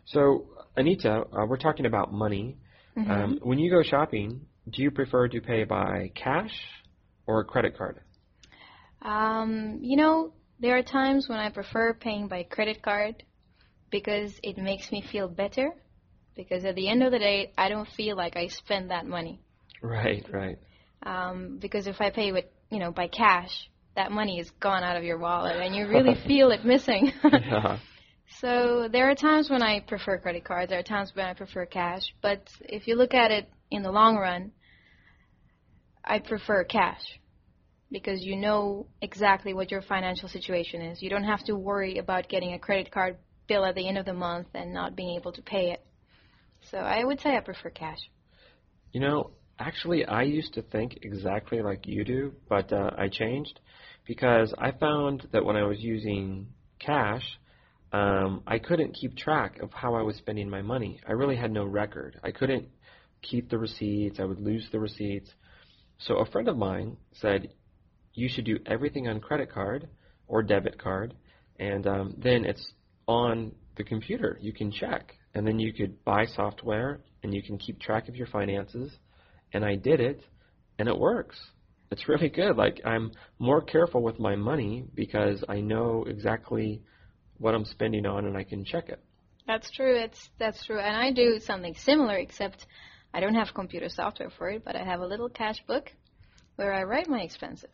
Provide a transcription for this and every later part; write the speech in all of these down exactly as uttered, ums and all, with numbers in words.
So, Anita, uh, we're talking about money. Mm-hmm. Um, when you go shopping, do you prefer to pay by cash or a credit card? Um, you know, there are times when I prefer paying by credit card because it makes me feel better. Because at the end of the day, I don't feel like I spend that money. Right, right. Um, because if I pay with, you know, by cash, that money is gone out of your wallet and you really feel it missing. Yeah. So there are times when I prefer credit cards. There are times when I prefer cash. But if you look at it in the long run, I prefer cash because you know exactly what your financial situation is. You don't have to worry about getting a credit card bill at the end of the month and not being able to pay it. So I would say I prefer cash. You know, actually, I used to think exactly like you do, but uh, I changed because I found that when I was using cash, um, I couldn't keep track of how I was spending my money. I really had no record. I couldn't keep the receipts. I would lose the receipts. So a friend of mine said, you should do everything on credit card or debit card, and um, then it's on the computer. You can check, and then you could buy software, and you can keep track of your finances. And I did it, and it works. It's really good. Like, I'm more careful with my money because I know exactly what I'm spending on, and I can check it. That's true. It's that's true. And I do something similar, except I don't have computer software for it, but I have a little cash book where I write my expenses.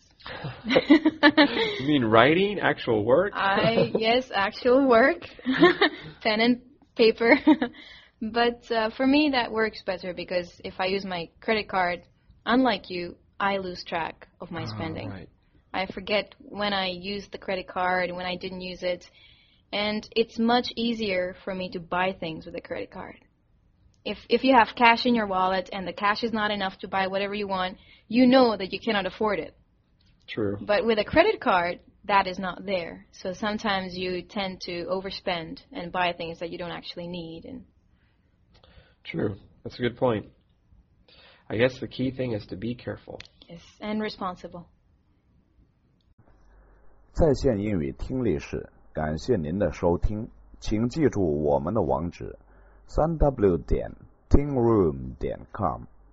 You mean writing, actual work? I yes, actual work, pen and paper. But uh, for me, that works better because if I use my credit card, unlike you, I lose track of my spending. Oh, right. I forget when I used the credit card and when I didn't use it. And it's much easier for me to buy things with a credit card. If if you have cash in your wallet and the cash is not enough to buy whatever you want, you know that you cannot afford it. True. But with a credit card, that is not there. So sometimes you tend to overspend and buy things that you don't actually need. And True. That's a good point. I guess the key thing is to be careful. yes, and responsible. 在线英语听力室，感谢您的收听，请记住我们的网址：三 w 点 tingroom 点 com。